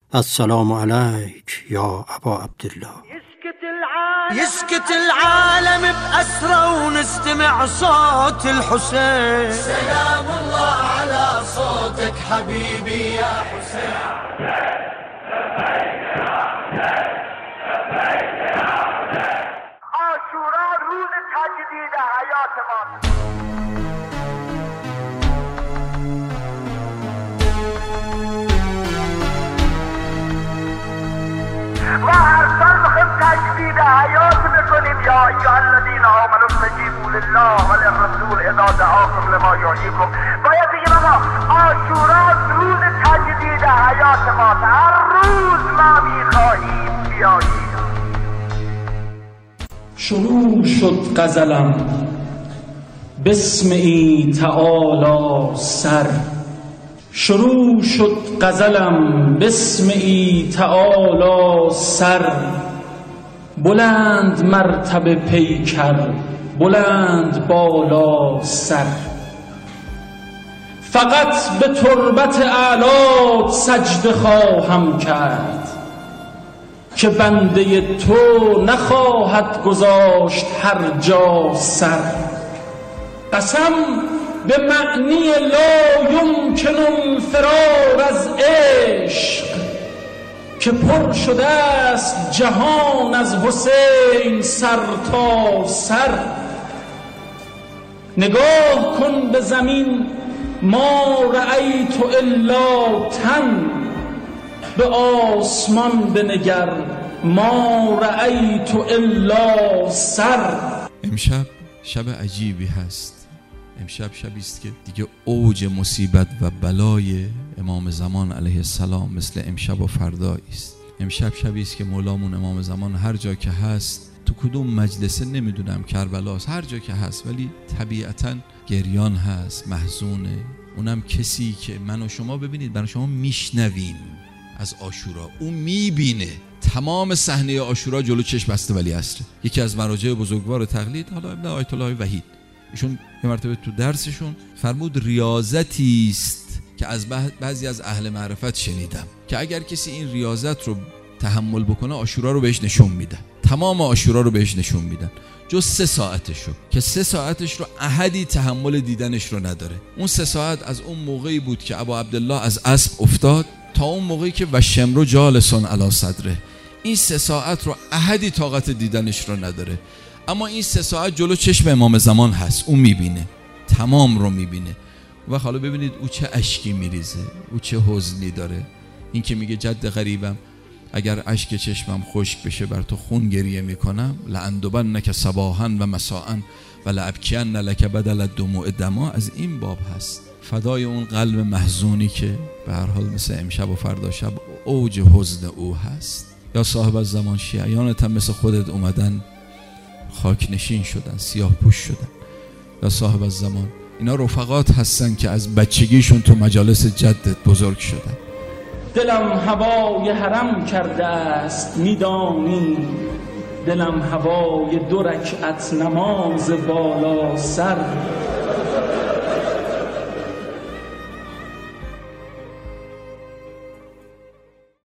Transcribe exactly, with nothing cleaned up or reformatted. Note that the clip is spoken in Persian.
السلام علیک یا ابا عبدالله. يسكت العالم بأسرى ونستمع صوت الحسين. سلام الله على صوتك حبيبي يا حسين. عاشورا روز تجدید حیات ما. ما هر سال میخوایم تجدید حیات بکنیم. یا ایها الذین آمنوا استجیبوا لله وللرسول اذا دعاکم لما یحییکم. باید بگیم آقا عاشورا روز تجدید حیات ما، هر روز ما میخواهیم بیاییم. شروع شد غزلم بسم ای تعالی سر. شروع شد غزلم بسم ای تعالی سر. بلند مرتبه پیکر بلند بالا سر. فقط به تربت اعلات سجده خواهم کرد که بنده تو نخواهد گذاشت هر جا سر. قسم به معنی لا یمکن الفرار از عشق که پر شده است جهان از حسین سر تا سر. نگاه کن به زمین ما رأیت الا تن، به آسمان بنگر ما رأیت الا سر. امشب شب عجیبی هست. امشب شبی است که دیگه اوج مصیبت و بلای امام زمان علیه السلام مثل امشب و فردایی است. امشب شبی است که مولامون امام زمان هر جا که هست، تو کدوم مجلسه نمیدونم، کربلاست، هر جا که هست، ولی طبیعتاً گریان هست، محزونه. اونم کسی که من و شما ببینید، من و شما میشنویم از عاشورا، اون میبینه. تمام صحنه عاشورا جلو چشم بسته ولی عصر. یکی از مراجع بزرگوار تقلید، حالا ابن آیت الله وحید، ایشون یه مرتبه تو درسشون فرمود ریاضتی است که از بعضی از اهل معرفت شنیدم که اگر کسی این ریاضت رو تحمل بکنه عاشورا رو بهش نشون میدن، تمام عاشورا رو بهش نشون میدن جز سه ساعتشو، که سه ساعتش رو احدی تحمل دیدنش رو نداره. اون سه ساعت از اون موقعی بود که ابا عبدالله از اسب افتاد تا اون موقعی که و شمرو جالسون علی صدره. این سه ساعت رو احدی طاقت دیدنش رو نداره، اما این سه ساعت جلو چشم امام زمان هست، اون میبینه، تمام رو میبینه. و حالا ببینید او چه اشکی میریزه، او چه حزنی داره. این که میگه جد غریبم اگر اشک چشمم خشک بشه بر تو خون گریه میکنم، لأندبنک صباحا و مساء و لأبکین لک بدل الدموع دما. از این باب هست، فدای اون قلب محزونی که به هر حال مثل امشب و فردا شب اوج حزن او هست. یا صاحب از زمان شیعیانت هم مثل خودت اومدن خاک نشین شدن، سیاه پوش شدن. یا صاحب از زمان اینا رفقات هستن که از بچگیشون تو مجالس جدت بزرگ شدن. دلم هوای حرم کرده است میدانی، دلم هوای دو رکعت نماز بالا سر.